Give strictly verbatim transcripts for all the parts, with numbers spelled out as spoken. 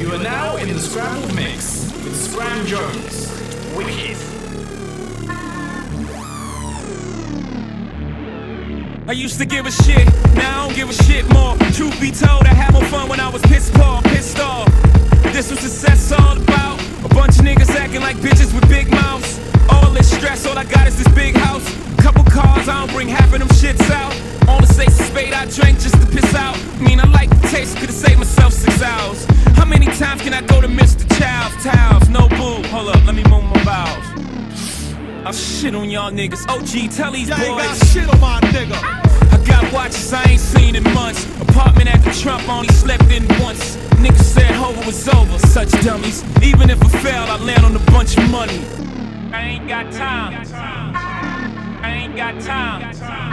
You are now in the Scrambled Mix with Scram Jones. Wicked. I used to give a shit, now I don't give a shit more. Truth be told, I had more fun when I was pissed poor, pissed off. This was success all about a bunch of niggas acting like bitches with big mouths. All this stress, all I got is this big house. Couple cars, I don't bring half of them shits out. On the six of spade, I drank just to piss out. I mean, I like the taste, could've saved myself six hours. How many times can I go to Mister Child's Towels? No boo, hold up, let me move my bowels. I'll shit on y'all niggas. O G, tell these boys. Y'all ain't got shit on my nigga. I got watches I ain't seen in months. Apartment at the Trump, I only slept in once. Niggas said Hova was over, such dummies. Even if I failed, I land on a bunch of money. I ain't got time. I ain't got time.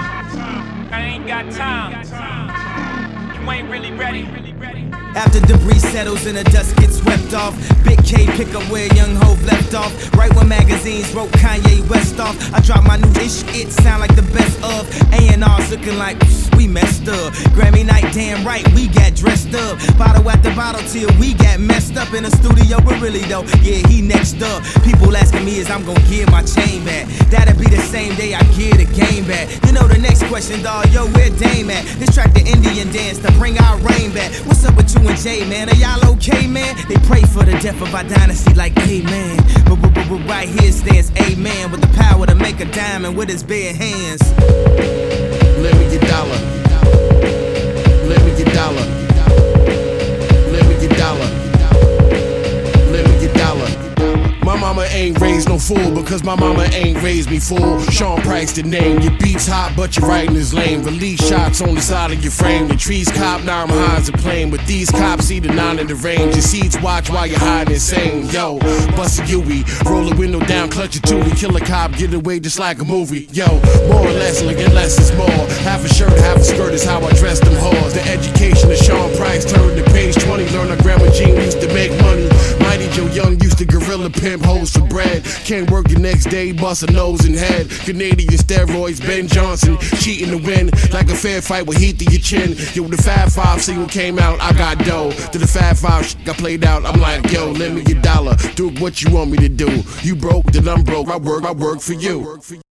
I ain't got time. You ain't really ready. After debris settles and the dust gets swept off, Big K pick up where Young Hov left off. Right when magazines wrote Kanye West off, I dropped my new ish, it sound like the best of. A and R's looking like, psh, we messed up. Grammy night, damn right, we got dressed up. Bottle after bottle till we got messed up in the studio, but really though, yeah, he next up. People asking me is I'm gonna give my chain back. That'll be the same day I give the game back. You know the next question, dawg, yo, where Dame at? This track the Indian dance to bring our rain back. What's up with you and Jay, man? Are y'all okay, man? They pray for the death of our dynasty like amen. But, but, but, but right here stands amen with the power to make a diamond with his bare hands. Let me get dollar. Let me get dollar. Let me get dollar. Let me get dollar. My mama ain't raised no fool because my mama ain't raised me fool. Sean Price the name. Your beat's hot but your writing is lame. Release shots on the side of your frame. The trees cop, now I'm high as a plane. But these cops see the nine in the range. Your seeds watch while you're hiding insane. Yo, bust a U E, roll the window down, clutch a toolie. Kill a cop, get away just like a movie. Yo, more or less, like less is more. Half a shirt, half a skirt is how I dress them whores. The education of Sean Price turned to page twenty. Learn how Grandma Jean used to make money. Mighty Joe Young used to gorilla pimp hoes for bread. Can't work the next day, bust a nose and head. Canadian steroids, Ben Johnson, cheating to win. Like a fair fight with heat to your chin. Yo, the Fab Five single came out, I got dough. To the Fab Five shit got played out, I'm like, yo, let me get dollar. Do what you want me to do. You broke, then I'm broke. I work, I work for you.